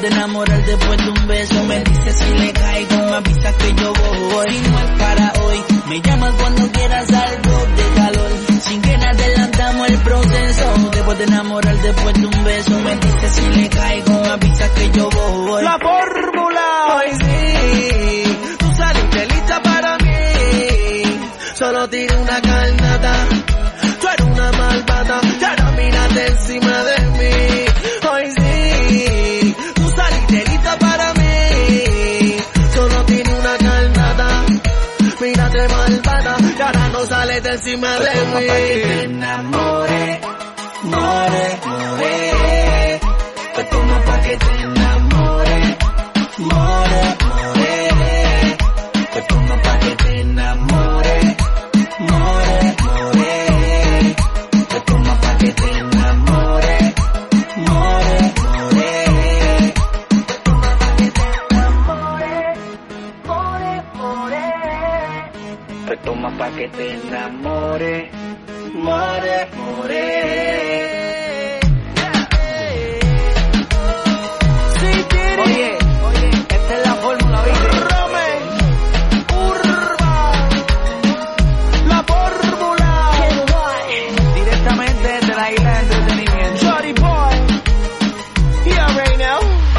de enamorar después de un beso. Me dices si le caigo, me avisas que yo voy. Si no es para hoy, me llamas cuando quieras algo de calor. Sin que nada adelantamos el proceso. Después de enamorar después de un beso. Me dices si le caigo, me avisas que yo voy. La fórmula. Hoy sí, tú saliste lista para mí. Solo tiro una carnata. Tú eres una malvada, y ahora mírate encima de mí. Hoy sí, tú saliste lista para mí. Solo tiene una carnata, mírate malvada, y ahora no sales de encima de mí. Pa' que te enamore, more, more. Pues toma pa' que te enamore, more, more. Pues toma pa' que te enamore, more, more. Toma pa' que te enamore, more, more. Oye, esta es la fórmula, ¿viste? Rome, Urban, la fórmula. Directamente desde la isla de entretenimiento. Shorty boy, yeah right now.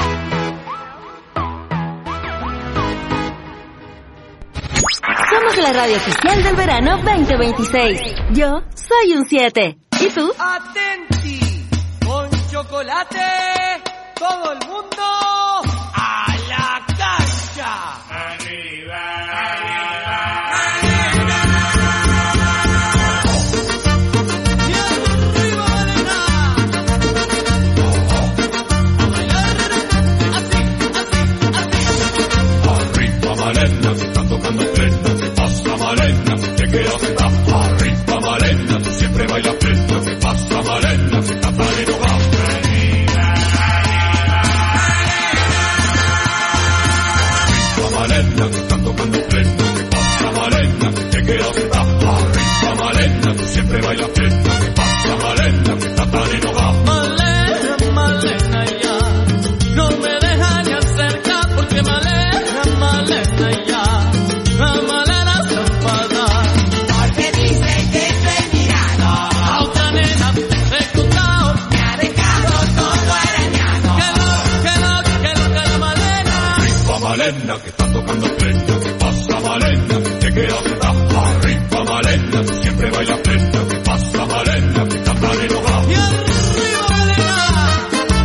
Somos la radio oficial del verano 2026. Yo soy un 7. ¿Y tú? Atenti, con chocolate, todo el mundo a la cancha. Arriba, arriba, arriba. Y arriba, arena. A bailar, así, así, así. Arriba, Malena, se están tocando plena. Malena, te quedas sentada. Arriba, Malena, tú siempre bailas plena. ¿Qué pasa, Malena? Que estás tan enojada. Arriba, Malena, te están tocando plena. ¿Qué pasa, Malena? Te quedas sentada. Arriba, Malena, tú siempre bailas plena. ¿Qué pasa, Malena? Que estás tan enojada. Malena, Malena, ya no me deja ni acercar porque Malena, Malena, ya. Malena, que está tocando plena.